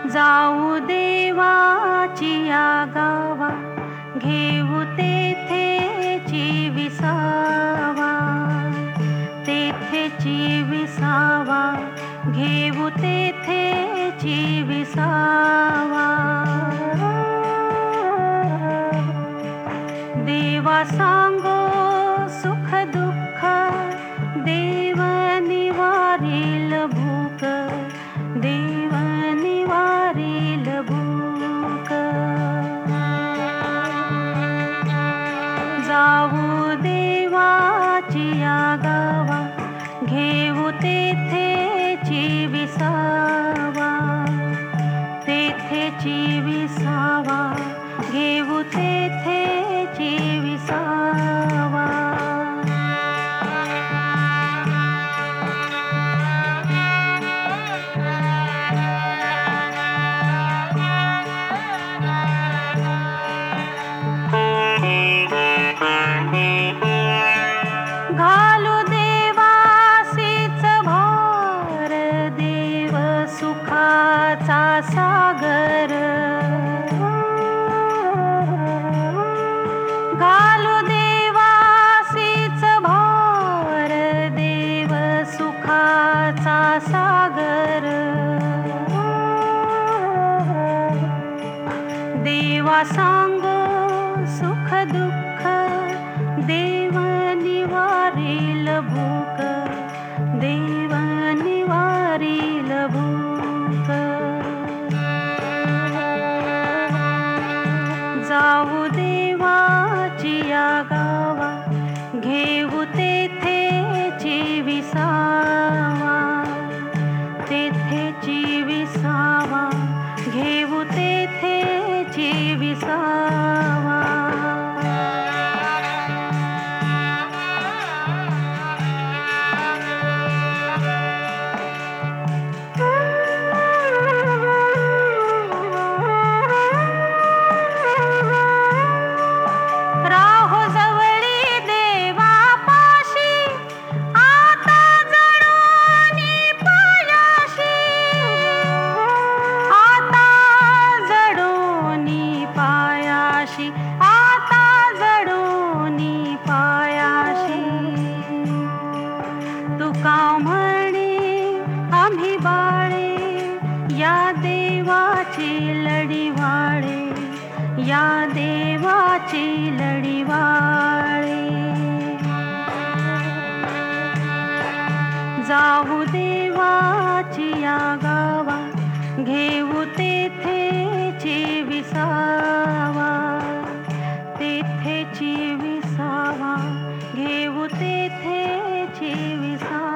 जाऊ देवाची या गावा, घेऊ तेथेची विसावा. तेथेची विसावा, घेऊ तेथेची विसावा. देवा सांगो सुख दुःख, देव निवारील भूक, देव निवारील भूक. जाऊ देवाची या गावा, घेऊ तेथेची विसावा. तेथेची विसावा, घेऊ तेथेची विसावा. घालू देवासीच भार, देव सुखाचा सागर. घालू देवासीच भार, देव सुखाचा सागर. देवा सांगो सुख दुःख, देव निवारील भूक, देव निवारील भूक. जाऊ देवाची या गावा, घेऊ तेथेची विसावा. तेथेची विसावा, घेऊ तेथेची विसावा. राहो जवळी देवापाशी, आता जडोनी पायाशी. आता जडोनी पायाशी, आता जडोनी पायाशी. तुका म्हणे आम्ही बाळे, या देवाची लढीवाळे, या देवाची लढीवाळे. जाऊ देवाची या गावा, घेऊ तेथेची विसावा. तेथेची विसावा, घेऊ तेथेची विसावा.